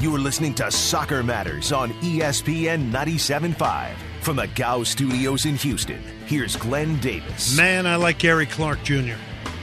You're listening to Soccer Matters on ESPN 97.5. From the Gow Studios in Houston, here's Glenn Davis. Man, I like Gary Clark Jr.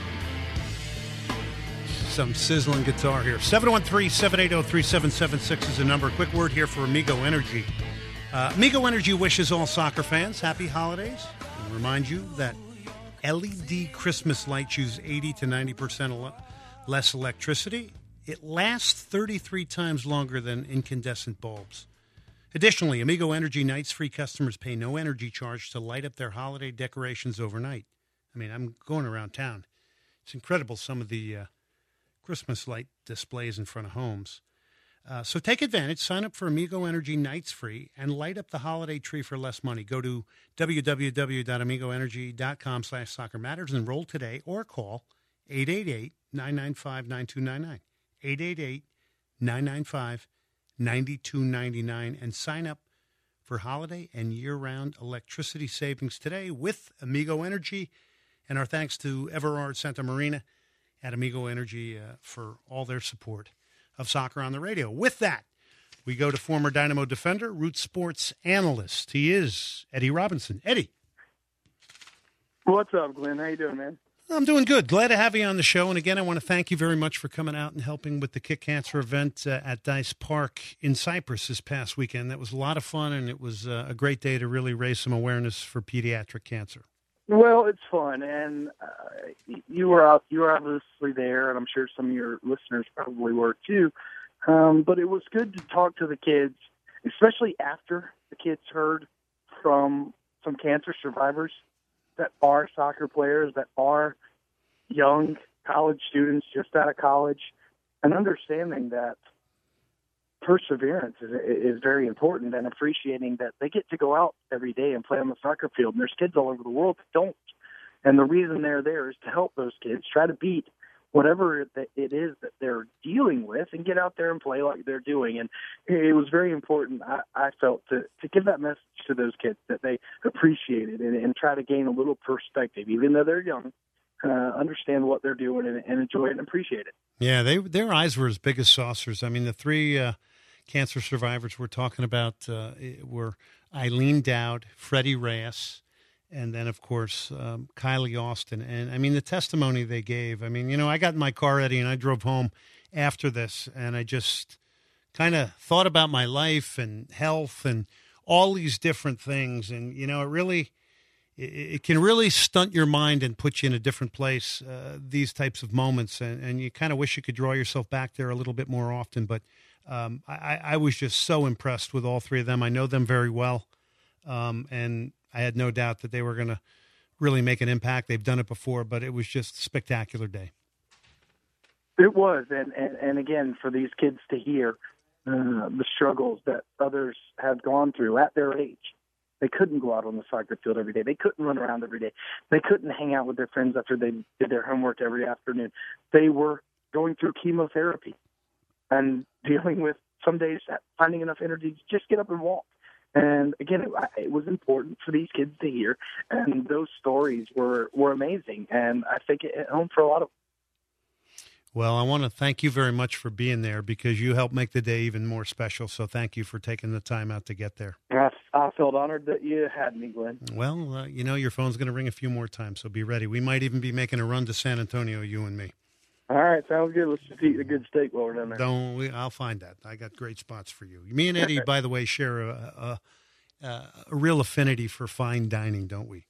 Some sizzling guitar here. 713-780-3776 is the number. A quick word here for Amigo Energy. Amigo Energy wishes all soccer fans happy holidays. And remind you that LED Christmas lights use 80 to 90% less electricity. It lasts 33 times longer than incandescent bulbs. Additionally, Amigo Energy Nights Free customers pay no energy charge to light up their holiday decorations overnight. I mean, I'm going around town. It's incredible, some of the Christmas light displays in front of homes. So take advantage. Sign up for Amigo Energy Nights Free and light up the holiday tree for less money. Go to www.amigoenergy.com/Soccer Matters and enroll today or call 888-995-9299. 888-995-9299 and sign up for holiday and year-round electricity savings today with Amigo Energy. And our thanks to Everard Santa Marina at Amigo Energy for all their support of soccer on the radio. With that, we go to former Dynamo defender, Root Sports analyst. He is Eddie Robinson. Eddie. What's up, Glenn? How you doing, man? I'm doing good. Glad to have you on the show. And again, I want to thank you very much for coming out and helping with the Kick Cancer event at Dice Park in Cyprus this past weekend. That was a lot of fun, and it was a great day to really raise some awareness for pediatric cancer. Well, it's fun, and you were obviously there, and I'm sure some of your listeners probably were too. But it was good to talk to the kids, especially after the kids heard from some cancer survivors that are soccer players, that are young college students just out of college, and understanding that perseverance is very important, and appreciating that they get to go out every day and play on the soccer field. And there's kids all over the world that don't. And the reason they're there is to help those kids try to beat whatever it is that they're dealing with and get out there and play like they're doing. And it was very important, I felt, to give that message to those kids that they appreciate it and try to gain a little perspective, even though they're young, understand what they're doing and enjoy it and appreciate it. Yeah, their eyes were as big as saucers. I mean, the three cancer survivors we're talking about were Eileen Dowd, Freddie Reyes, and then, of course, Kylie Austin. And, I mean, the testimony they gave, I mean, you know, I got in my car, Eddie, and I drove home after this, and I just kind of thought about my life and health and all these different things. And, you know, it can really stunt your mind and put you in a different place, these types of moments. And you kind of wish you could draw yourself back there a little bit more often. But I was just so impressed with all three of them. I know them very well. And I had no doubt that they were going to really make an impact. They've done it before, but it was just a spectacular day. It was. And again, for these kids to hear the struggles that others have gone through at their age. They couldn't go out on the soccer field every day. They couldn't run around every day. They couldn't hang out with their friends after they did their homework every afternoon. They were going through chemotherapy and dealing with some days finding enough energy to just get up and walk. And again, it was important for these kids to hear, and those stories were amazing. And I think it hit home for a lot of them. Well, I want to thank you very much for being there because you helped make the day even more special. So thank you for taking the time out to get there. I felt honored that you had me, Glenn. Well, you know, your phone's going to ring a few more times, so be ready. We might even be making a run to San Antonio, you and me. All right, sounds good. Let's just eat a good steak while we're down there. I'll find that. I got great spots for you. Me and Eddie, by the way, share a real affinity for fine dining, don't we?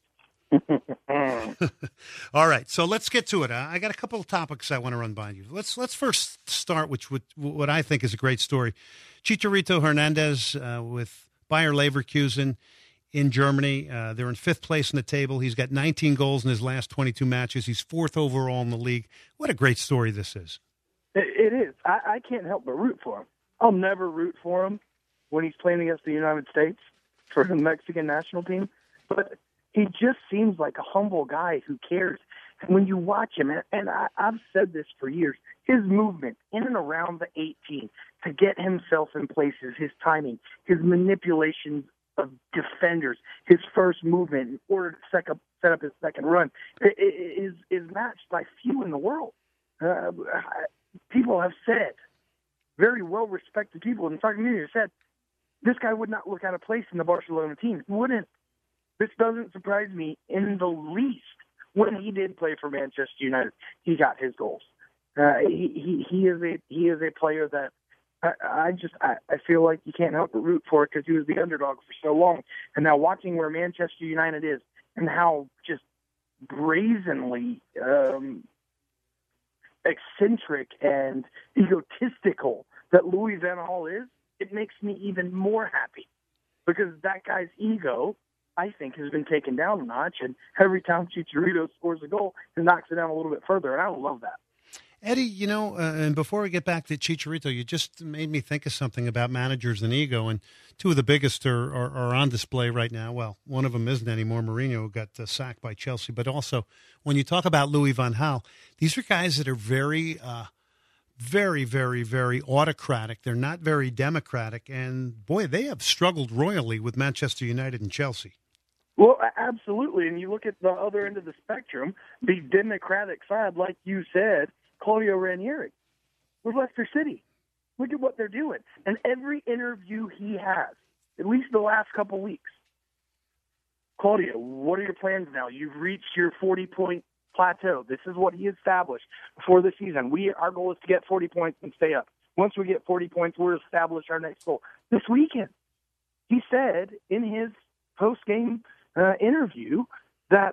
All right, so let's get to it. I got a couple of topics I want to run by you. Let's first start with what I think is a great story. Chicharito Hernandez with Bayer Leverkusen in Germany. They're in fifth place in the table. He's got 19 goals in his last 22 matches. He's fourth overall in the league. What a great story this is. It is. I can't help but root for him. I'll never root for him when he's playing against the United States for the Mexican national team, but he just seems like a humble guy who cares. And when you watch him, and I've said this for years, his movement in and around the 18 to get himself in places, his timing, his manipulations of defenders, his first movement in order to set up his second run is matched by few in the world. People have said very well-respected people in the soccer community said this guy would not look out of place in the Barcelona team. He wouldn't. This doesn't surprise me in the least. When he did play for Manchester United, he got his goals. He is a player that I feel like you can't help but root for because he was the underdog for so long. And now watching where Manchester United is and how just brazenly eccentric and egotistical that Louis van Gaal is, it makes me even more happy because that guy's ego, I think, has been taken down a notch, and every time Chicharito scores a goal, he knocks it down a little bit further, and I love that. Eddie, and before we get back to Chicharito, you just made me think of something about managers and ego, and two of the biggest are on display right now. Well, one of them isn't anymore, Mourinho, who got sacked by Chelsea, but also when you talk about Louis van Gaal, these are guys that are very, very, very, very autocratic. They're not very democratic, and, boy, they have struggled royally with Manchester United and Chelsea. Well, absolutely, and you look at the other end of the spectrum, the democratic side, like you said, Claudio Ranieri with Leicester City. Look at what they're doing. And every interview he has, at least the last couple weeks, Claudio, what are your plans now? You've reached your 40-point plateau. This is what he established before the season. Our goal is to get 40 points and stay up. Once we get 40 points, we'll establish our next goal. This weekend, he said in his post-game interview that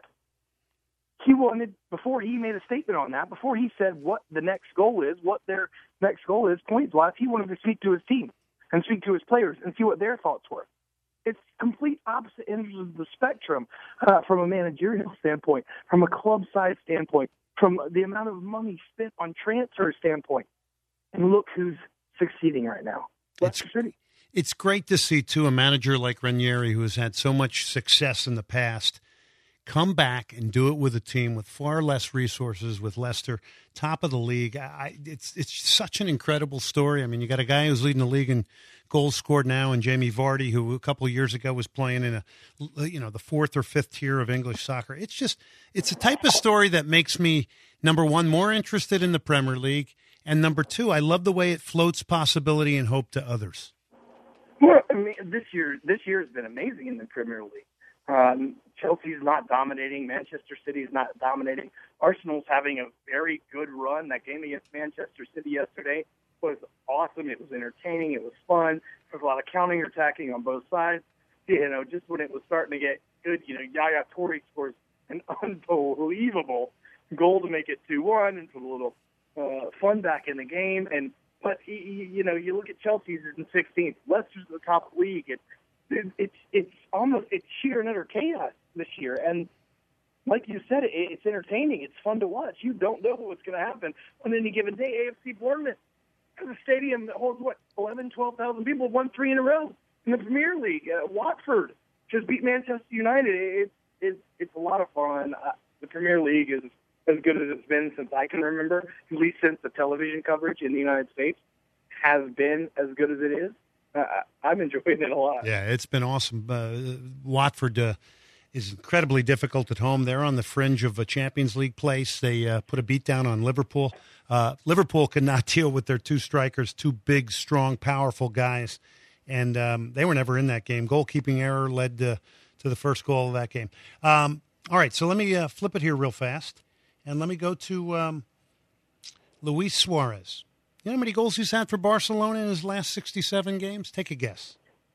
he wanted, before he made a statement on that, before he said what the next goal is, what their next goal is, points-wise, he wanted to speak to his team and speak to his players and see what their thoughts were. It's complete opposite ends of the spectrum from a managerial standpoint, from a club size standpoint, from the amount of money spent on transfer standpoint. And look who's succeeding right now. Leicester City. It's great to see, too, a manager like Ranieri, who has had so much success in the past, come back and do it with a team with far less resources, with Leicester, top of the league. It's such an incredible story. I mean, you got a guy who's leading the league in goals scored now, and Jamie Vardy, who a couple of years ago was playing in the fourth or fifth tier of English soccer. It's a type of story that makes me, number one, more interested in the Premier League, and number two, I love the way it floats possibility and hope to others. Well, I mean, this year has been amazing in the Premier League. Chelsea's not dominating. Manchester City's not dominating. Arsenal's having a very good run. That game against Manchester City yesterday was awesome. It was entertaining. It was fun. There was a lot of counterattacking on both sides. Just when it was starting to get good, Yaya Toure scores an unbelievable goal to make it 2-1 and put a little fun back in the game. But you look at Chelsea's in 16th. Leicester's at the top of the league. It's sheer and utter chaos this year. And like you said, it's entertaining. It's fun to watch. You don't know what's going to happen on any given day. AFC Bournemouth has a stadium that holds, 11,000, 12,000 people, won 3 in a row in the Premier League. Watford just beat Manchester United. It's a lot of fun. The Premier League is as good as it's been since I can remember, at least since the television coverage in the United States has been as good as it is. I'm enjoying it a lot. Yeah, it's been awesome. Watford is incredibly difficult at home. They're on the fringe of a Champions League place. They put a beat down on Liverpool. Liverpool could not deal with their two strikers, two big, strong, powerful guys, and they were never in that game. Goalkeeping error led to the first goal of that game. All right, so let me flip it here real fast, and let me go to Luis Suarez. You know how many goals he's had for Barcelona in his last 67 games? Take a guess.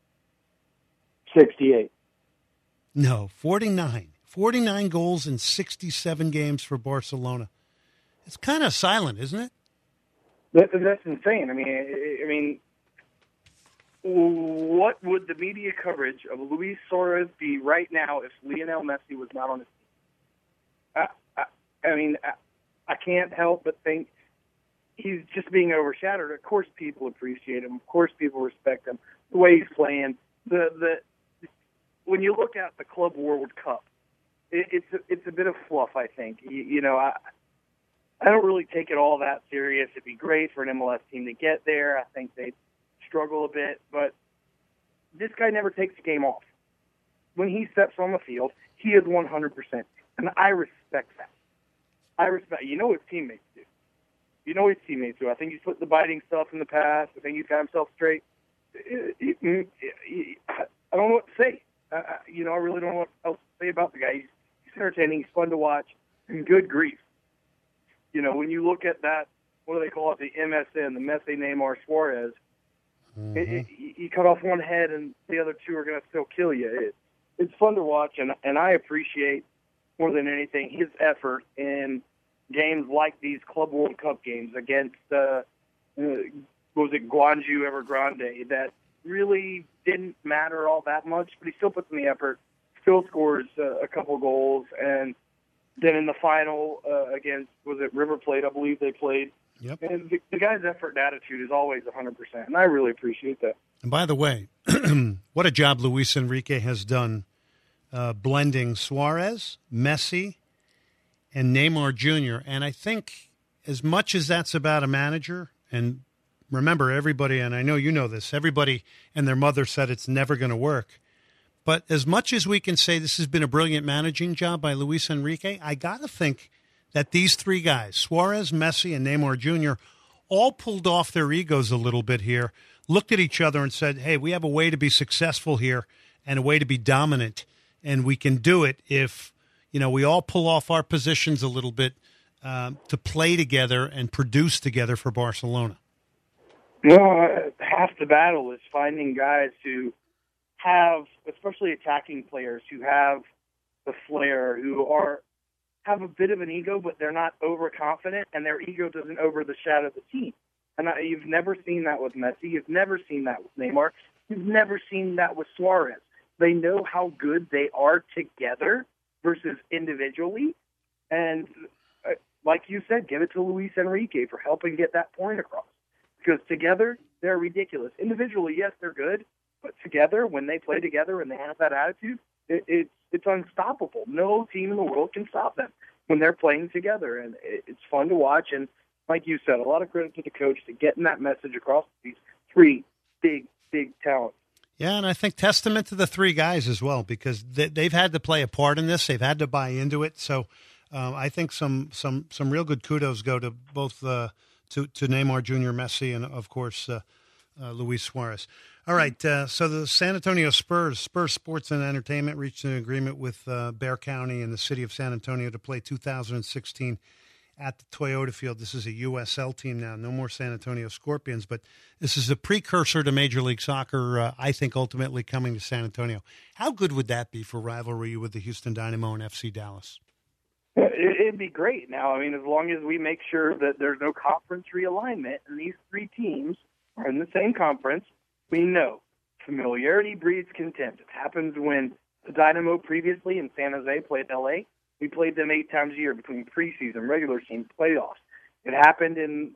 68. No, 49. 49 goals in 67 games for Barcelona. It's kind of silent, isn't it? That's insane. I mean, what would the media coverage of Luis Suarez be right now if Lionel Messi was not on his team? I can't help but think he's just being overshadowed. Of course people appreciate him. Of course people respect him. The way he's playing. When you look at the Club World Cup, it's a bit of fluff, I think. I don't really take it all that serious. It'd be great for an MLS team to get there. I think they'd struggle a bit. But this guy never takes a game off. When he steps on the field, he is 100%. And I respect that. You know what his teammates do. You know his teammates do. I think he's put the biting stuff in the past. I think he's got himself straight. I don't know what to say. I really don't know what else to say about the guy. He's entertaining. He's fun to watch. And good grief. When you look at that, what do they call it, the MSN, the Messi Neymar Suarez, you cut off one head and the other two are going to still kill you. It's fun to watch, and I appreciate more than anything his effort in games like these Club World Cup games against, Guangzhou Evergrande, that really didn't matter all that much, but he still puts in the effort, still scores a couple goals, and then in the final against, was it River Plate, I believe they played. Yep. And the guy's effort and attitude is always 100%, and I really appreciate that. And by the way, what a job Luis Enrique has done blending Suarez, Messi, and Neymar Jr. And I think as much as that's about a manager, and remember everybody, and I know you know this, everybody and their mother said it's never going to work. But as much as we can say this has been a brilliant managing job by Luis Enrique, I got to think that these three guys, Suarez, Messi, and Neymar Jr., all pulled off their egos a little bit here, looked at each other and said, hey, we have a way to be successful here and a way to be dominant, and we can do it if, we all pull off our positions a little bit to play together and produce together for Barcelona. Half the battle is finding guys who have, especially attacking players, who have the flair, who have a bit of an ego, but they're not overconfident, and their ego doesn't overshadow the team. And you've never seen that with Messi. You've never seen that with Neymar. You've never seen that with Suarez. They know how good they are together versus individually. And like you said, give it to Luis Enrique for helping get that point across. Because together, they're ridiculous. Individually, yes, they're good. But together, when they play together and they have that attitude, it's unstoppable. No team in the world can stop them when they're playing together. And it's fun to watch. And like you said, a lot of credit to the coach to getting that message across to these three big, big talents. Yeah, and I think testament to the three guys as well, because they've had to play a part in this. They've had to buy into it. So I think some real good kudos go to both to Neymar Jr., Messi, and, of course, Luis Suarez. All right, so the San Antonio Spurs Sports and Entertainment reached an agreement with Bexar County and the city of San Antonio to play 2016 at the Toyota Field. This is a USL team now, no more San Antonio Scorpions, but this is a precursor to Major League Soccer, I think, ultimately coming to San Antonio. How good would that be for rivalry with the Houston Dynamo and FC Dallas? It'd be great. Now, as long as we make sure that there's no conference realignment and these three teams are in the same conference, we know familiarity breeds contempt. It happens when the Dynamo previously in San Jose played L.A. We played them 8 times a year between preseason, regular season, playoffs. It happened in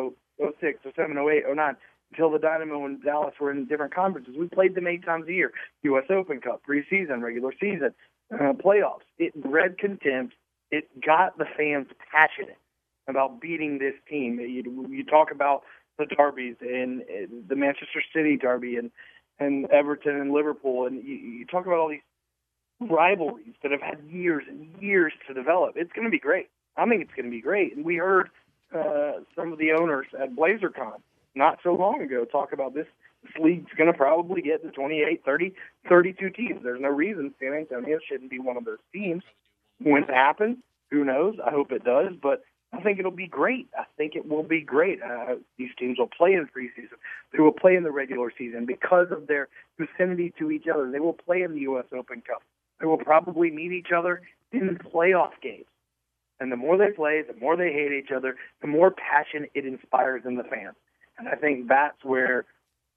06, 07, 08, 09 until the Dynamo and Dallas were in different conferences. We played them 8 times a year, U.S. Open Cup, preseason, regular season, playoffs. It bred contempt. It got the fans passionate about beating this team. You talk about the derbies and the Manchester City derby and Everton and Liverpool, and you talk about all these rivalries that have had years and years to develop. It's going to be great. I think it's going to be great. And we heard some of the owners at BlazerCon not so long ago talk about this. This league's going to probably get to 28, 30, 32 teams. There's no reason San Antonio shouldn't be one of those teams. When it happens, who knows? I hope it does, but I think it'll be great. I think it will be great. These teams will play in preseason. They will play in the regular season because of their vicinity to each other. They will play in the U.S. Open Cup. They will probably meet each other in playoff games. And the more they play, the more they hate each other, the more passion it inspires in the fans. And I think that's where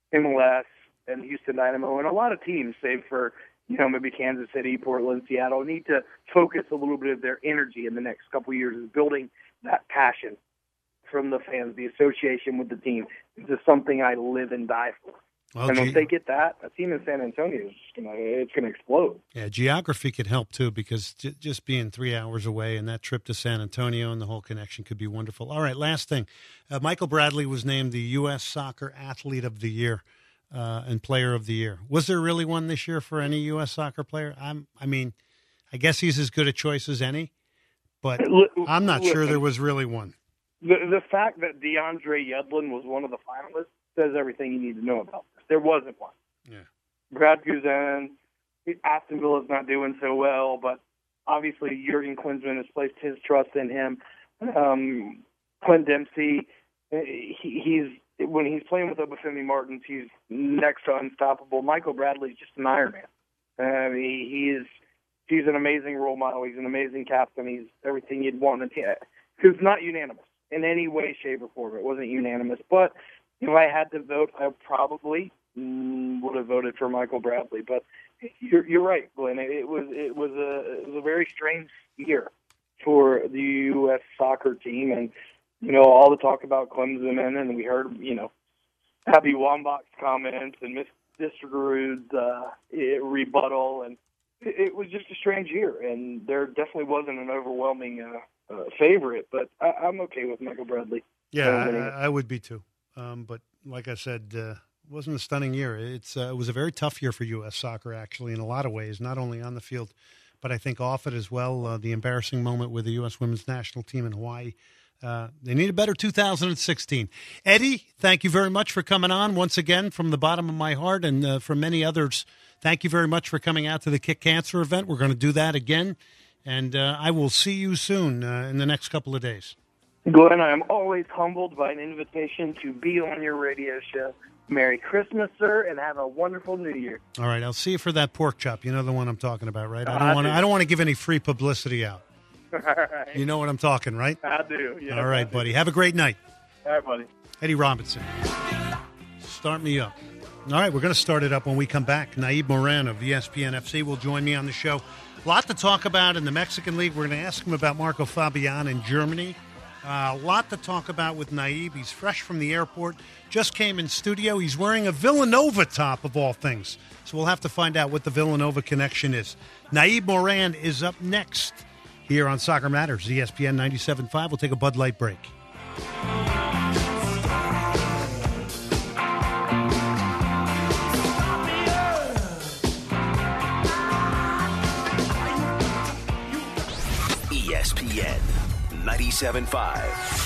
MLS and Houston Dynamo and a lot of teams, save for maybe Kansas City, Portland, Seattle, need to focus a little bit of their energy in the next couple of years is building that passion from the fans, the association with the team. This is something I live and die for. Well, and if they get that, a team in San Antonio, it's going to explode. Yeah, geography could help, too, because just being 3 hours away and that trip to San Antonio and the whole connection could be wonderful. All right, last thing. Michael Bradley was named the U.S. Soccer Athlete of the Year and Player of the Year. Was there really one this year for any U.S. soccer player? I guess he's as good a choice as any, but I'm not sure there was really one. The fact that DeAndre Yedlin was one of the finalists says everything you need to know about this. There wasn't one. Yeah. Brad Guzan, Aston Villa's not doing so well, but obviously Jurgen Klinsmann has placed his trust in him. Clint Dempsey, when he's playing with Obafemi Martins, he's next to unstoppable. Michael Bradley's just an Iron Man. He's an amazing role model. He's an amazing captain. He's everything you'd want. It's not unanimous in any way, shape, or form. It wasn't unanimous. But if I had to vote, I probably would have voted for Michael Bradley. But you're right, Glenn. It was a very strange year for the U.S. soccer team, and all the talk about Clemson, and we heard Abby Wambach's comments and Miss Distrigerud's rebuttal, and it was just a strange year, and there definitely wasn't an overwhelming favorite, but I'm okay with Michael Bradley. Yeah, I would be too. But like I said, it wasn't a stunning year. It was a very tough year for U.S. soccer, actually, in a lot of ways, not only on the field, but I think off it as well. The embarrassing moment with the U.S. women's national team in Hawaii. They need a better 2016. Eddie, thank you very much for coming on once again from the bottom of my heart, and from many others. Thank you very much for coming out to the Kick Cancer event. We're going to do that again, and I will see you soon in the next couple of days. Glenn, I am always humbled by an invitation to be on your radio show. Merry Christmas, sir, and have a wonderful New Year. All right, I'll see you for that pork chop. You know the one I'm talking about, right? I don't want to give any free publicity out. All right. You know what I'm talking, right? I do. Yeah, all right, buddy. Have a great night. All right, buddy. Eddie Robinson. Start me up. All right, we're going to start it up when we come back. Naib Moran of ESPN FC will join me on the show. A lot to talk about in the Mexican League. We're going to ask him about Marco Fabian in Germany. A lot to talk about with Naib. He's fresh from the airport, just came in studio. He's wearing a Villanova top, of all things. So we'll have to find out what the Villanova connection is. Naib Moran is up next here on Soccer Matters, ESPN 97.5. We'll take a Bud Light break. ESPN 97.5.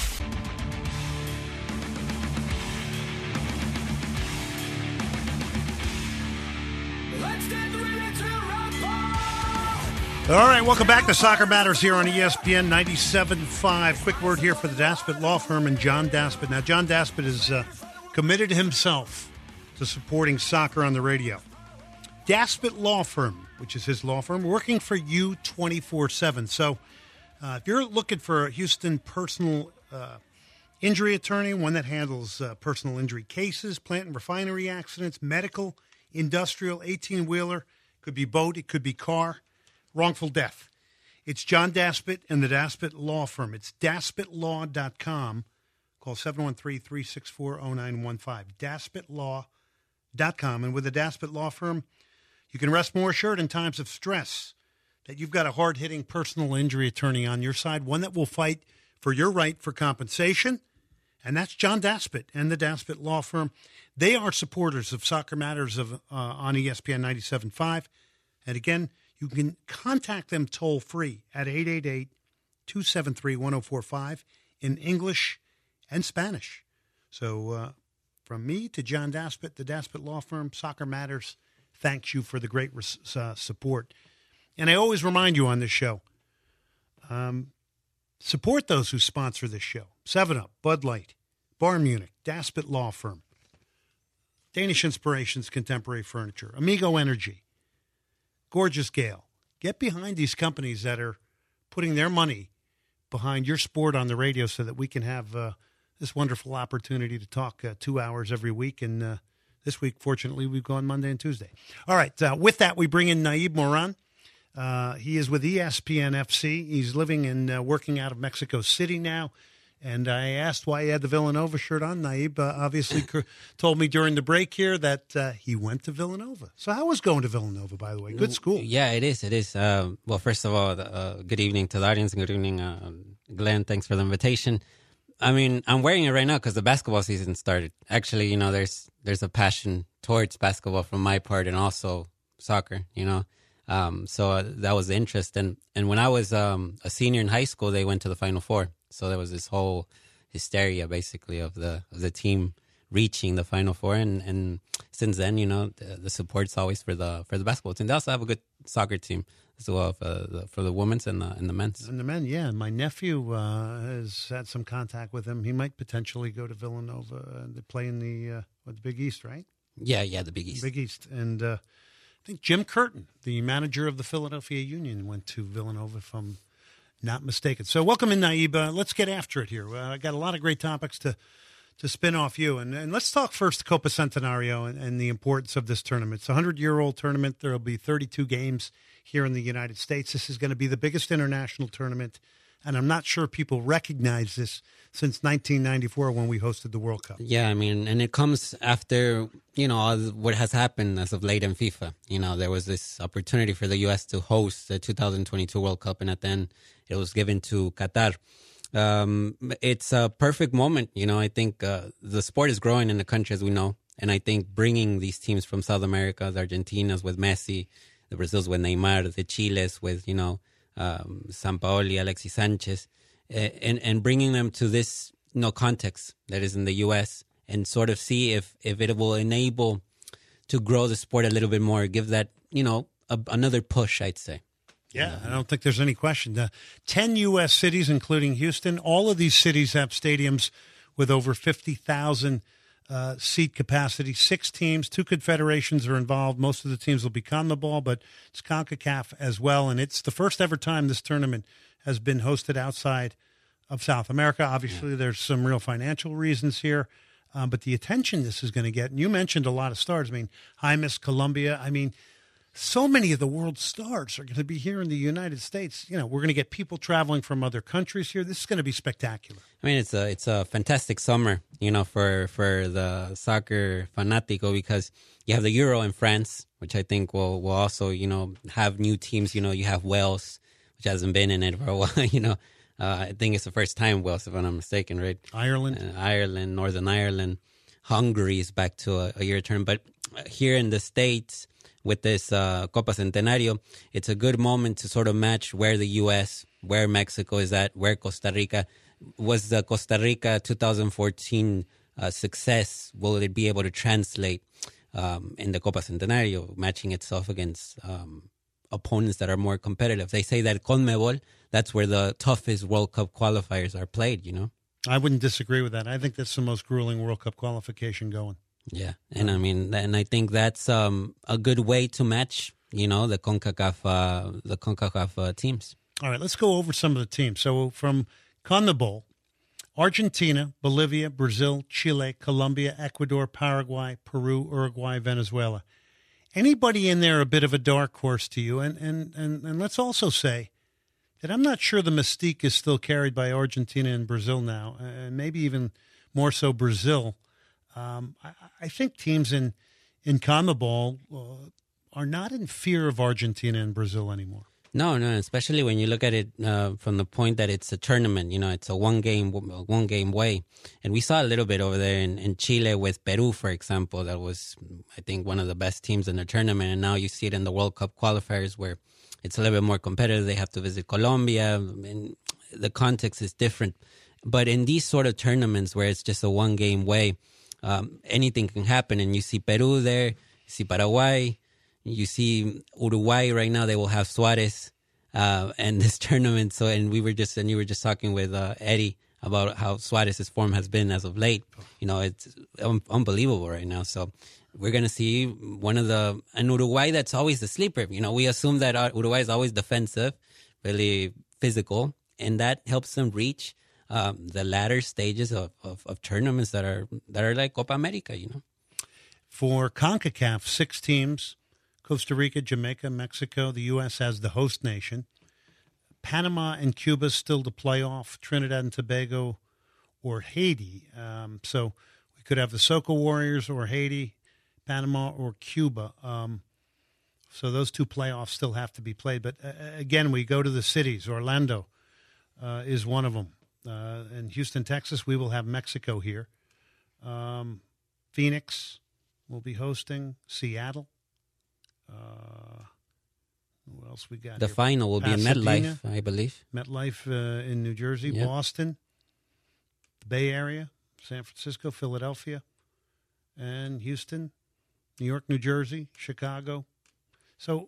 All right, welcome back to Soccer Matters here on ESPN 97.5. Quick word here for the Daspit Law Firm and John Daspit. Now, John Daspit is committed himself to supporting soccer on the radio. Daspit Law Firm, which is his law firm, working for you 24/7. So if you're looking for a Houston personal injury attorney, one that handles personal injury cases, plant and refinery accidents, medical, industrial, 18-wheeler, could be boat, it could be car, wrongful death. It's John Daspit and the Daspit Law Firm. It's daspitlaw.com. Call 713-364-0915. daspitlaw.com. And with the Daspit Law Firm, you can rest more assured in times of stress that you've got a hard-hitting personal injury attorney on your side, one that will fight for your right for compensation. And that's John Daspit and the Daspit Law Firm. They are supporters of Soccer Matters on ESPN 97.5. And again, you can contact them toll-free at 888-273-1045 in English and Spanish. So from me to John Daspit, the Daspit Law Firm, Soccer Matters, thanks you for the great support. And I always remind you on this show, support those who sponsor this show. 7-Up, Bud Light, Bar Munich, Daspit Law Firm, Danish Inspirations Contemporary Furniture, Amigo Energy, Gorgeous Gale. Get behind these companies that are putting their money behind your sport on the radio so that we can have this wonderful opportunity to talk 2 hours every week. And this week, fortunately, we've gone Monday and Tuesday. All right, with that, we bring in Naib Moran. He is with ESPN FC. He's living and working out of Mexico City now. And I asked why he had the Villanova shirt on. Naib obviously told me during the break here that he went to Villanova. So how was going to Villanova, by the way? Good school. Yeah, it is. It is. Well, first of all, good evening to the audience. Good evening, Glenn. Thanks for the invitation. I mean, I'm wearing it right now because the basketball season started. Actually, you know, there's a passion towards basketball from my part and also soccer, you know. So that was the interest. And when I was a senior in high school, they went to the Final Four. So there was this whole, hysteria basically of the team reaching the Final Four, and since then, the support's always for the basketball team. They also have a good soccer team as well for the women's and the men's. And the men, yeah. My nephew has had some contact with him. He might potentially go to Villanova to play in the Big East, right? Yeah, the Big East. Big East, and I think Jim Curtin, the manager of the Philadelphia Union, went to Villanova, if I'm not mistaken. So welcome in, Naib. Let's get after it here. I got a lot of great topics to spin off you. And let's talk first Copa Centenario and the importance of this tournament. It's a 100-year-old tournament. There will be 32 games here in the United States. This is going to be the biggest international tournament, and I'm not sure people recognize this since 1994 when we hosted the World Cup. Yeah, I mean, and it comes after, all what has happened as of late in FIFA. There was this opportunity for the U.S. to host the 2022 World Cup, and at the end it was given to Qatar. It's a perfect moment. I think the sport is growing in the country, as we know. And I think bringing these teams from South America, the Argentinas with Messi, the Brazils with Neymar, the Chiles with, Sampaoli, Alexis Sanchez, and bringing them to this, context that is in the U.S. and sort of see if it will enable to grow the sport a little bit more, give that, another push, I'd say. Yeah, I don't think there's any question. 10 U.S. cities, including Houston, all of these cities have stadiums with over 50,000 seat capacity. 6 teams, 2 confederations are involved. Most of the teams will be CONMEBOL, but it's CONCACAF as well. And it's the first ever time this tournament has been hosted outside of South America. Obviously, there's some real financial reasons here. But the attention this is going to get, and you mentioned a lot of stars. I mean, Jaimes, Colombia. I mean, so many of the world's stars are going to be here in the United States. We're going to get people traveling from other countries here. This is going to be spectacular. I mean, it's a fantastic summer, for the soccer fanatico, because you have the Euro in France, which I think will also, have new teams. You have Wales, which hasn't been in it for a while. I think it's the first time Wales, if I'm not mistaken, right? Ireland, Northern Ireland, Hungary is back to a year term. But here in the States, with this Copa Centenario, it's a good moment to sort of match where the U.S., where Mexico is at, where Costa Rica. Was the Costa Rica 2014 success, will it be able to translate in the Copa Centenario, matching itself against opponents that are more competitive? They say that CONMEBOL, that's where the toughest World Cup qualifiers are played, I wouldn't disagree with that. I think that's the most grueling World Cup qualification going. Yeah, and I think that's a good way to match, the CONCACAF teams. All right, let's go over some of the teams. So from CONMEBOL, Argentina, Bolivia, Brazil, Chile, Colombia, Ecuador, Paraguay, Peru, Uruguay, Venezuela. Anybody in there a bit of a dark horse to you? And let's also say that I'm not sure the mystique is still carried by Argentina and Brazil now, and maybe even more so Brazil. I think teams in CONMEBOL are not in fear of Argentina and Brazil anymore. No, especially when you look at it from the point that it's a tournament. It's a one game way. And we saw a little bit over there in Chile with Peru, for example. That was, I think, one of the best teams in the tournament. And now you see it in the World Cup qualifiers where it's a little bit more competitive. They have to visit Colombia, and the context is different. But in these sort of tournaments where it's just a one game way, anything can happen. And you see Peru there, you see Paraguay, you see Uruguay right now. They will have Suarez and this tournament. So, and you were just talking with Eddie about how Suarez's form has been as of late. It's unbelievable right now. So we're going to see an Uruguay that's always the sleeper. We assume that Uruguay is always defensive, really physical, and that helps them reach the latter stages of tournaments that are like Copa America, For CONCACAF, 6 teams: Costa Rica, Jamaica, Mexico. The U.S. as the host nation. Panama and Cuba still to play off Trinidad and Tobago or Haiti. So we could have the Soca Warriors or Haiti, Panama or Cuba. So those 2 playoffs still have to be played. But again, we go to the cities. Orlando is one of them. In Houston, Texas, we will have Mexico here. Phoenix will be hosting Seattle. What else we got? The here? final will Pasadena, be in MetLife, I believe. MetLife in New Jersey, Yep. Boston. the Bay Area, San Francisco, Philadelphia, and Houston, New York, New Jersey, Chicago. So,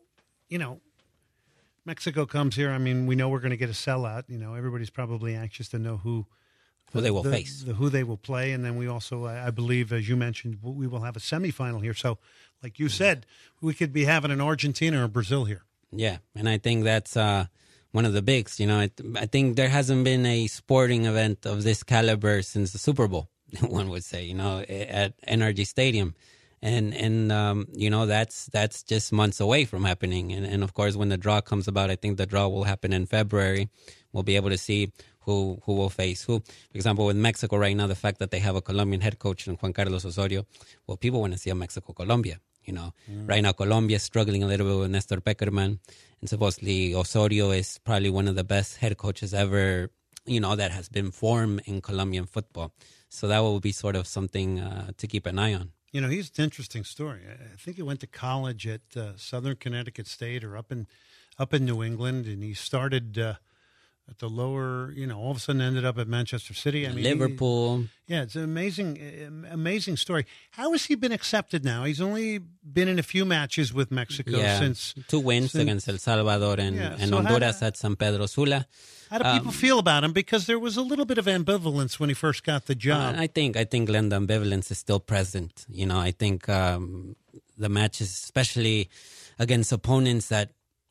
Mexico comes here. I mean, we know we're going to get a sellout. Everybody's probably anxious to know who they will face, who they will play. And then we also, I believe, as you mentioned, we will have a semifinal here. So, like you said, we could be having an Argentina or Brazil here. Yeah, and I think that's one of the bigs. I think there hasn't been a sporting event of this caliber since the Super Bowl, one would say, at NRG Stadium. And that's just months away from happening. And of course, when the draw comes about, I think the draw will happen in February. We'll be able to see who will face who. For example, with Mexico right now, the fact that they have a Colombian head coach, Juan Carlos Osorio, well, people want to see a Mexico-Colombia. Right now, Colombia is struggling a little bit with Nestor Peckerman. And supposedly Osorio is probably one of the best head coaches ever, that has been formed in Colombian football. So that will be sort of something to keep an eye on. He's an interesting story. I think he went to college at Southern Connecticut State or up in New England, and he started at the lower. All of a sudden ended up at Manchester City. I mean, Liverpool. It's an amazing story. How has he been accepted now? He's only been in a few matches with Mexico since 2 wins against El Salvador and Honduras at San Pedro Sula. How do people feel about him? Because there was a little bit of ambivalence when he first got the job. I think Glenn, the ambivalence is still present. I think the matches, especially against opponents that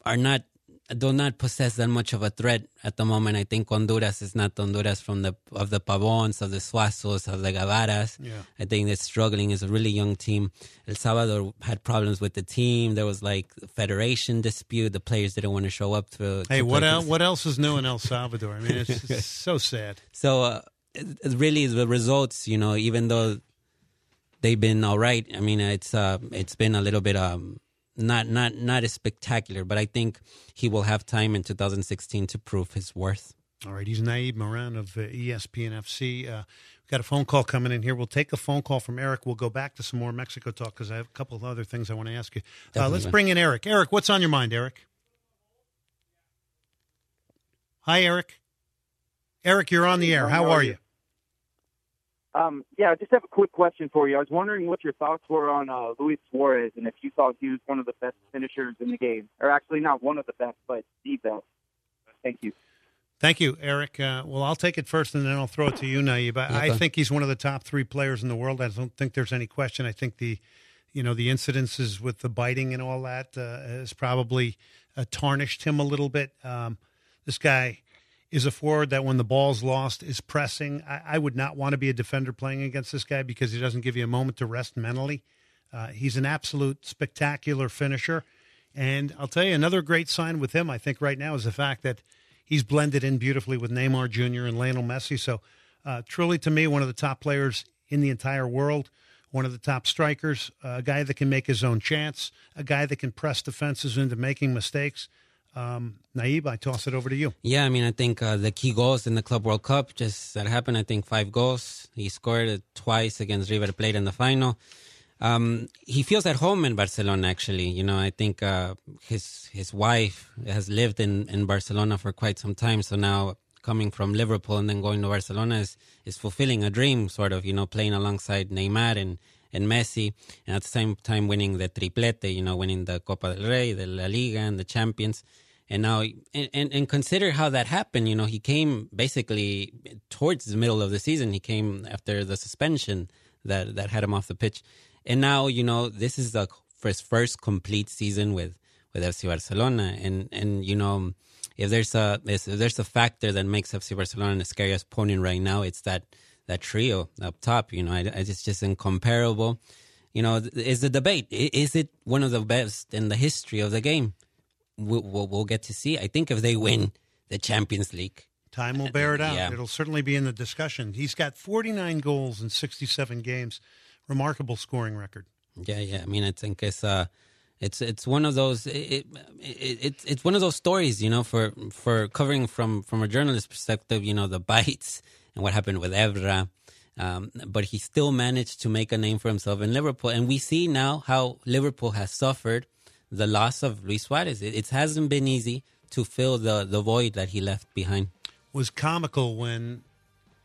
do not possess that much of a threat at the moment. I think Honduras is not Honduras of the Pavons, of the Suazos, of the Guevaras. Yeah. I think they're struggling. It's a really young team. El Salvador had problems with the team. There was federation dispute. The players didn't want to show up to. Hey, what else is new in El Salvador? I mean, it's so sad. So really, the results, even though they've been all right. I mean, it's been a little bit not as spectacular, but I think he will have time in 2016 to prove his worth. All right, he's Naib Moran of ESPN FC. We've got a phone call coming in here. We'll take a phone call from Eric. We'll go back to some more Mexico talk because I have a couple of other things I want to ask you. Let's bring in Eric. Eric, what's on your mind, Eric? Hi, Eric. Eric, you're on the air. How are you? I just have a quick question for you. I was wondering what your thoughts were on Luis Suarez and if you thought he was one of the best finishers in the game. Or actually not one of the best, but the best. Thank you. Thank you, Eric. Well, I'll take it first and then I'll throw it to you, Naib. I think he's one of the top 3 players in the world. I don't think there's any question. I think the incidences with the biting and all that has probably tarnished him a little bit. This guy is a forward that when the ball's lost is pressing. I would not want to be a defender playing against this guy because he doesn't give you a moment to rest mentally. He's an absolute spectacular finisher. And I'll tell you, another great sign with him, I think, right now is the fact that he's blended in beautifully with Neymar Jr. and Lionel Messi. So truly, to me, one of the top players in the entire world, one of the top strikers, a guy that can make his own chance, a guy that can press defenses into making mistakes. Naib, I toss it over to you. Yeah, I mean, I think the key goals in the Club World Cup just that happened. I think 5 goals. He scored it twice against River Plate in the final. He feels at home in Barcelona, actually. I think his wife has lived in Barcelona for quite some time. So now coming from Liverpool and then going to Barcelona is fulfilling a dream, sort of, playing alongside Neymar and Messi, and at the same time winning the triplete, winning the Copa del Rey, the La Liga, and the Champions. And now, and consider how that happened. He came basically towards the middle of the season. He came after the suspension that had him off the pitch. And now, this is his first complete season with FC Barcelona. And if there's a factor that makes FC Barcelona the scariest opponent right now, it's that trio up top. It's just incomparable. Is the debate. Is it one of the best in the history of the game? We'll get to see. I think if they win the Champions League, time will bear it out. Yeah. It'll certainly be in the discussion. He's got 49 goals in 67 games. Remarkable scoring record. Yeah. I mean, I think it's one of those. It's one of those stories, for covering from a journalist perspective. The bites and what happened with Evra, but he still managed to make a name for himself in Liverpool, and we see now how Liverpool has suffered the loss of Luis Suarez. It hasn't been easy to fill the void that he left behind. Was comical when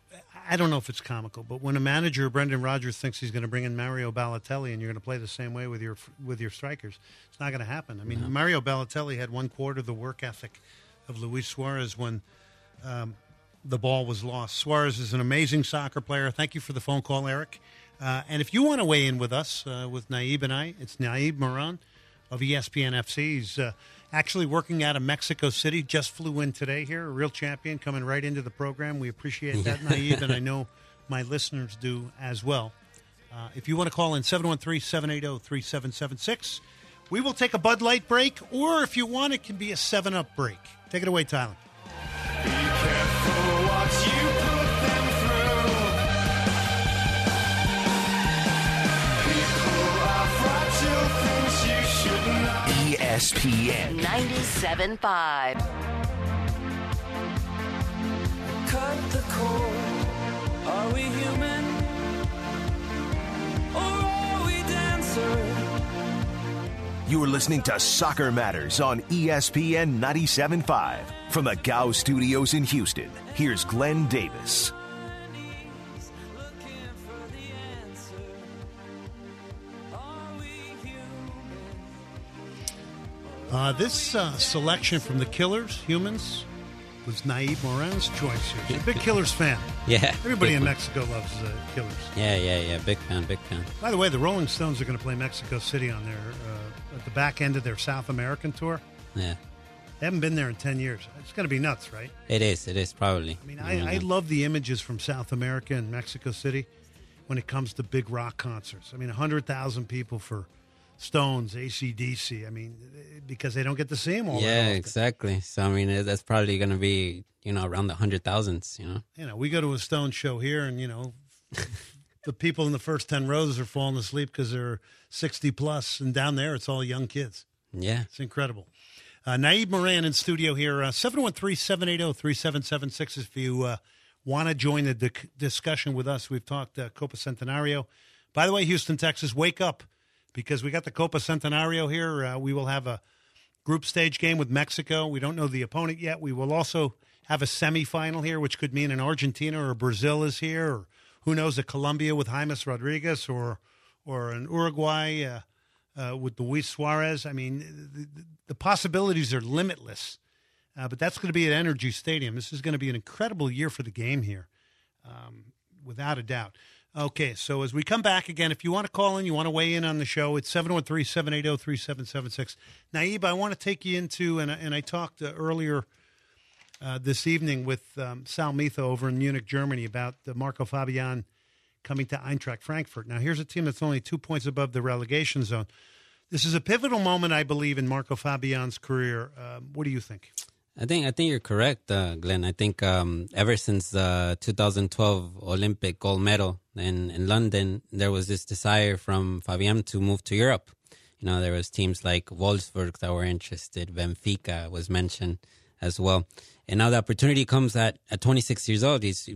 I don't know if it's comical, but when a manager, Brendan Rodgers, thinks he's going to bring in Mario Balotelli and you're going to play the same way with your strikers, it's not going to happen. I mean, Mario Balotelli had 1/4 the work ethic of Luis Suarez when the ball was lost. Suarez is an amazing soccer player. Thank you for the phone call, Eric. And if you want to weigh in with us, with Naib and I, it's Naib Moran of ESPN FC. He's actually working out of Mexico City, just flew in today here, a real champion coming right into the program. We appreciate that, Naib, and I know my listeners do as well. If you want to call in, 713-780-3776. We will take a Bud Light break, or if you want, it can be a 7-Up break. Take it away, Tyler. Be careful what you put them through. People are fragile things you should know. ESPN 97.5. Cut the cord. Are we human? Or are we dancer? You're listening to Soccer Matters on ESPN 97.5. From the Gow Studios in Houston, here's Glenn Davis. This selection from the Killers, Humans, was Naib Moran's choice here. He's a big Killers fan. Yeah. Everybody in Mexico loves Killers. Yeah. Big fan. By the way, the Rolling Stones are going to play Mexico City on their at the back end of their South American tour. Yeah. They haven't been there in 10 years. It's going to be nuts, right? It is probably. I mean, I love the images from South America and Mexico City when it comes to big rock concerts. I mean, 100,000 people for Stones, AC/DC. I mean, because they don't get to see them all. Yeah, exactly. So, I mean, that's probably going to be, around the 100,000s, we go to a Stones show here and, the people in the first 10 rows are falling asleep because they're 60 plus, and down there it's all young kids. Yeah. It's incredible. Naib Moran in studio here, 713-780-3776 if you want to join the discussion with us. We've talked Copa Centenario. By the way, Houston, Texas, wake up because we got the Copa Centenario here. We will have a group stage game with Mexico. We don't know the opponent yet. We will also have a semifinal here, which could mean an Argentina or Brazil is here, or who knows, a Colombia with James Rodriguez or an Uruguay with Luis Suarez. I mean, the possibilities are limitless, but that's going to be at Energy Stadium. This is going to be an incredible year for the game here, without a doubt. Okay, so as we come back again, if you want to call in, you want to weigh in on the show, it's 713-780-3776. Naib, I want to take you into, and I talked earlier this evening with Sal Mitha over in Munich, Germany, about Marco Fabian coming to Eintracht Frankfurt. Now, here's a team that's only 2 points above the relegation zone. This is a pivotal moment, I believe, in Marco Fabian's career. What do you think? I think you're correct, Glenn. I think ever since the 2012 Olympic gold medal in London, there was this desire from Fabian to move to Europe. There was teams like Wolfsburg that were interested. Benfica was mentioned as well. And now the opportunity comes at 26 years old. He's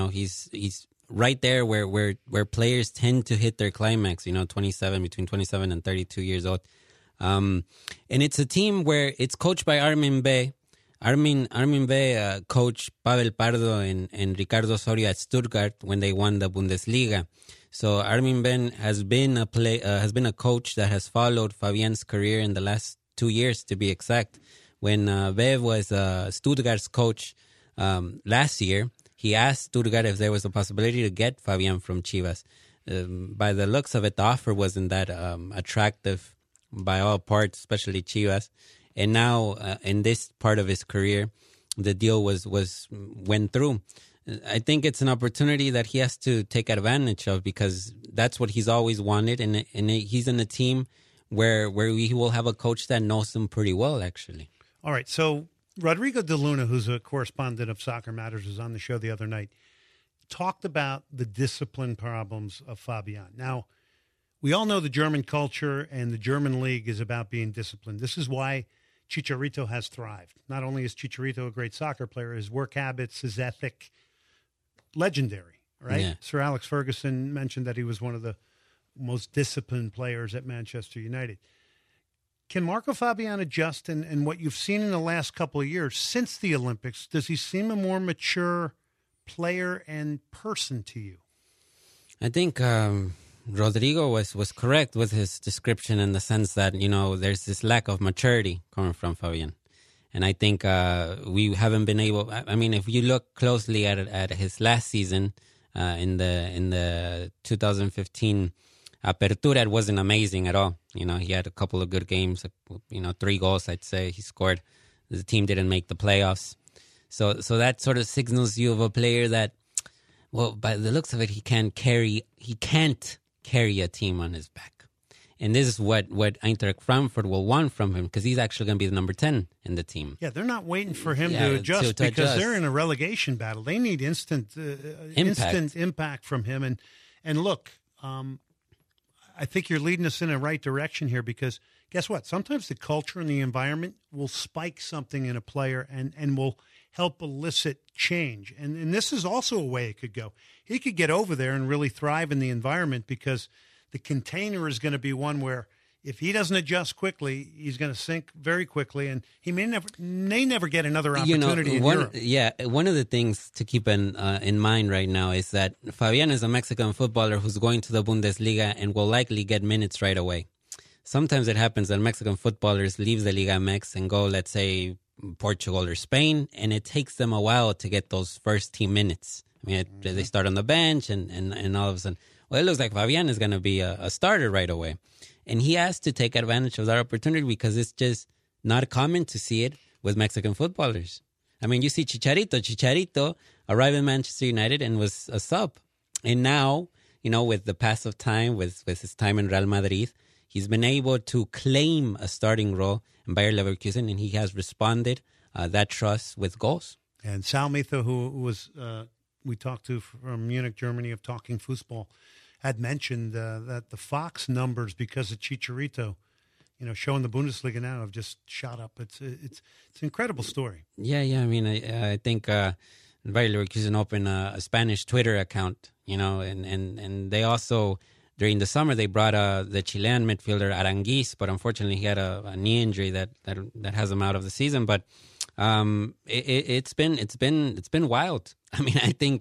right there where players tend to hit their climax, between 27 and 32 years old. And it's a team where it's coached by Armin Bey. Armin Bey coached Pavel Pardo and Ricardo Soria at Stuttgart when they won the Bundesliga. So Armin Bey has been a coach that has followed Fabian's career in the last 2 years, to be exact. When Bev was Stuttgart's coach last year, he asked Stuttgart if there was a possibility to get Fabian from Chivas. By the looks of it, the offer wasn't that attractive by all parts, especially Chivas. And now, in this part of his career, the deal went through. I think it's an opportunity that he has to take advantage of because that's what he's always wanted, and he's in a team where he will have a coach that knows him pretty well, actually. All right, so Rodrigo De Luna, who's a correspondent of Soccer Matters, was on the show the other night, talked about the discipline problems of Fabian. Now, we all know the German culture and the German league is about being disciplined. This is why Chicharito has thrived. Not only is Chicharito a great soccer player, his work habits, his ethic, legendary, right? Yeah. Sir Alex Ferguson mentioned that he was one of the most disciplined players at Manchester United. Can Marco Fabian adjust? And what you've seen in the last couple of years since the Olympics, does he seem a more mature player and person to you? I think Rodrigo was correct with his description in the sense that, there's this lack of maturity coming from Fabian. And I think we haven't been able. I mean, if you look closely at his last season in the 2015 Apertura, it wasn't amazing at all. He had a couple of good games. 3 goals, I'd say he scored. The team didn't make the playoffs, so that sort of signals you of a player that, well, by the looks of it, he can't carry a team on his back. And this is what Eintracht Frankfurt will want from him, because he's actually going to be the number 10 in the team. Yeah, they're not waiting for him to adjust because they're in a relegation battle. They need instant impact from him. And look, I think you're leading us in the right direction here, because guess what? Sometimes the culture and the environment will spike something in a player and will help elicit change. And this is also a way it could go. He could get over there and really thrive in the environment, because the container is going to be one where if he doesn't adjust quickly, he's going to sink very quickly, and he may never get another opportunity in Europe. Yeah, one of the things to keep in mind right now is that Fabian is a Mexican footballer who's going to the Bundesliga and will likely get minutes right away. Sometimes it happens that Mexican footballers leave the Liga MX and go, let's say, Portugal or Spain, and it takes them a while to get those first team minutes. I mean, they start on the bench, and all of a sudden, well, it looks like Fabian is going to be a starter right away. And he has to take advantage of that opportunity, because it's just not common to see it with Mexican footballers. I mean, you see Chicharito arrived in Manchester United and was a sub. And now, with the pass of time, with his time in Real Madrid, he's been able to claim a starting role in Bayer Leverkusen, and he has responded that trust with goals. And Sal Mita, who was we talked to from Munich, Germany, of Talking Football, had mentioned that the Fox numbers, because of Chicharito, showing the Bundesliga now, have just shot up. It's an incredible story. Yeah. I mean, I think Bayer Leverkusen opened a Spanish Twitter account, and they also, during the summer, they brought the Chilean midfielder Aranguiz, but unfortunately he had a knee injury that has him out of the season. But it's been wild. I mean, I think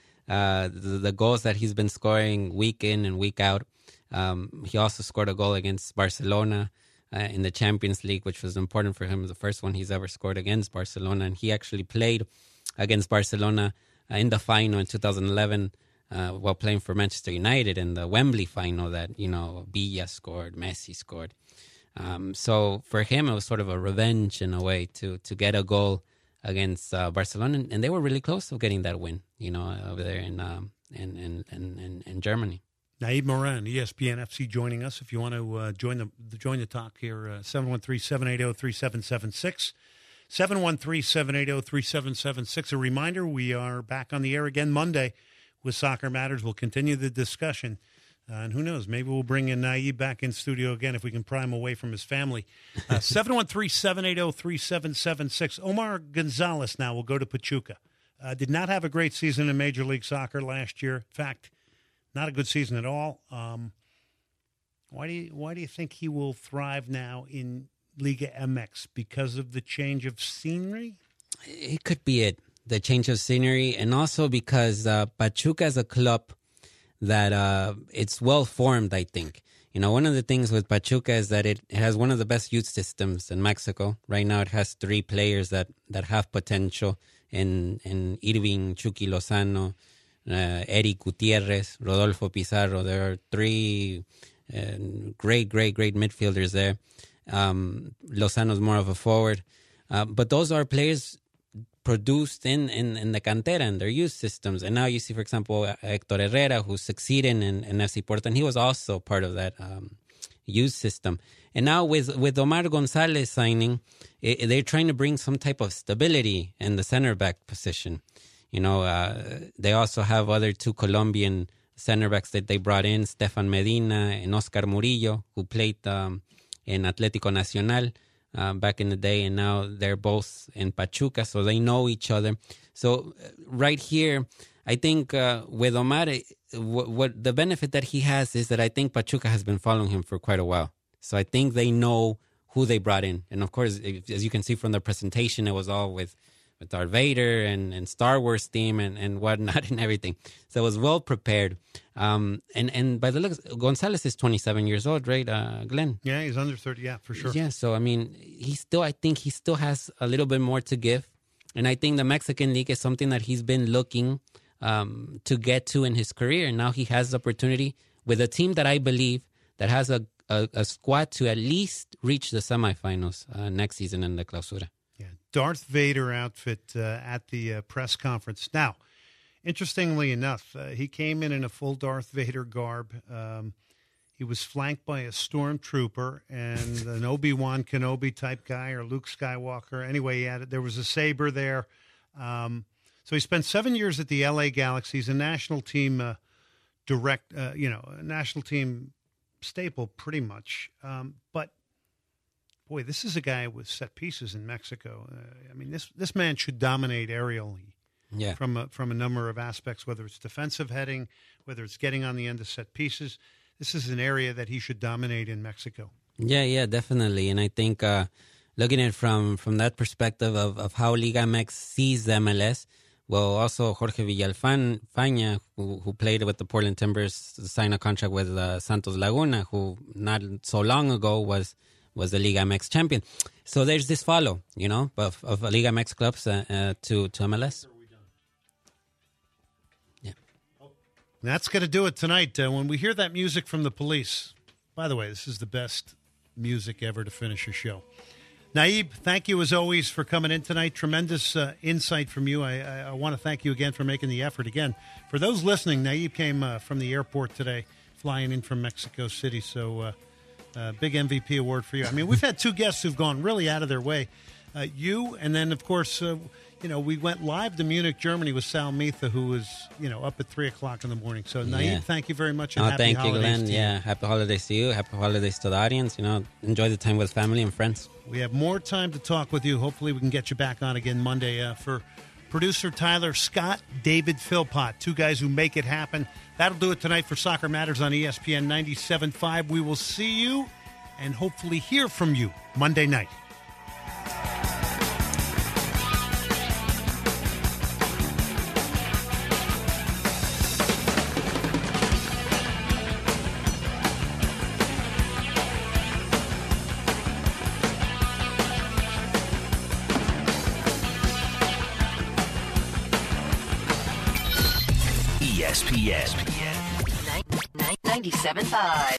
the goals that he's been scoring week in and week out. He also scored a goal against Barcelona in the Champions League, which was important for him. The first one he's ever scored against Barcelona, and he actually played against Barcelona in the final in 2011 while playing for Manchester United in the Wembley final that Villa scored, Messi scored. So for him, it was sort of a revenge in a way to get a goal against Barcelona, and they were really close to getting that win, over there in Germany. Naib Moran, ESPN FC, joining us. If you want to join the talk here, 713-780-3776, 713-780-3776. A reminder: we are back on the air again Monday with Soccer Matters. We'll continue the discussion. And who knows, maybe we'll bring in Naib back in studio again if we can pry him away from his family. 713-780-3776. Omar Gonzalez now will go to Pachuca. Did not have a great season in Major League Soccer last year. In fact, not a good season at all. Why do you think he will thrive now in Liga MX? Because of the change of scenery? It could be it, the change of scenery, and also because Pachuca is a club that it's well formed, I think. One of the things with Pachuca is that it has one of the best youth systems in Mexico. Right now it has 3 players that have potential in Irving, Chucky Lozano, Eric Gutierrez, Rodolfo Pizarro. There are 3 great midfielders there. Lozano's more of a forward. But those are players produced in the cantera and their youth systems. And now you see, for example, Hector Herrera, who's succeeding in FC Porto, and he was also part of that youth system. And now with Omar Gonzalez signing, they're trying to bring some type of stability in the center back position. They also have other 2 Colombian center backs that they brought in, Stefan Medina and Oscar Murillo, who played in Atlético Nacional back in the day, and now they're both in Pachuca, so they know each other. So right here, I think with Omar, what the benefit that he has is that I think Pachuca has been following him for quite a while. So I think they know who they brought in. And of course, as you can see from the presentation, it was all with Darth Vader and Star Wars theme and whatnot and everything. So it was well prepared. And by the looks, Gonzalez is 27 years old, right, Glenn? Yeah, he's under 30. Yeah, for sure. Yeah, so I mean, I think he still has a little bit more to give. And I think the Mexican League is something that he's been looking to get to in his career. And now he has the opportunity with a team that I believe that has a squad to at least reach the semifinals next season in the Clausura. Yeah, Darth Vader outfit at the press conference. Now, interestingly enough, he came in a full Darth Vader garb. He was flanked by a stormtrooper and an Obi-Wan Kenobi type guy or Luke Skywalker. Anyway, there was a saber there. So he spent 7 years at the LA Galaxy. He's a national team a national team staple pretty much. But boy, this is a guy with set pieces in Mexico. I mean, this man should dominate aerially. Yeah. From a number of aspects, whether it's defensive heading, whether it's getting on the end of set pieces. This is an area that he should dominate in Mexico. Yeah, definitely. And I think looking at it from that perspective of how Liga MX sees the MLS, well, also Jorge Villalfaña, who played with the Portland Timbers, signed a contract with Santos Laguna, who not so long ago was the Liga MX champion. So there's this follow, of Liga MX clubs to MLS. That's going to do it tonight. When we hear that music from the Police, by the way, this is the best music ever to finish a show. Naib, thank you as always for coming in tonight. Tremendous insight from you. I want to thank you again for making the effort. Again, for those listening, Naib came from the airport today, flying in from Mexico City. So big MVP award for you. I mean, we've had two guests who've gone really out of their way. You, and then, of course, we went live to Munich, Germany with Sal Mitha, who was, up at 3 o'clock in the morning. So, Naib, thank you very much. And happy thank you, Glenn. To you. Yeah, happy holidays to you. Happy holidays to the audience. Enjoy the time with family and friends. We have more time to talk with you. Hopefully, we can get you back on again Monday. For producer Tyler, Scott, David Philpott, two guys who make it happen. That'll do it tonight for Soccer Matters on ESPN 97.5. We will see you and hopefully hear from you Monday night. ESPN 97.5.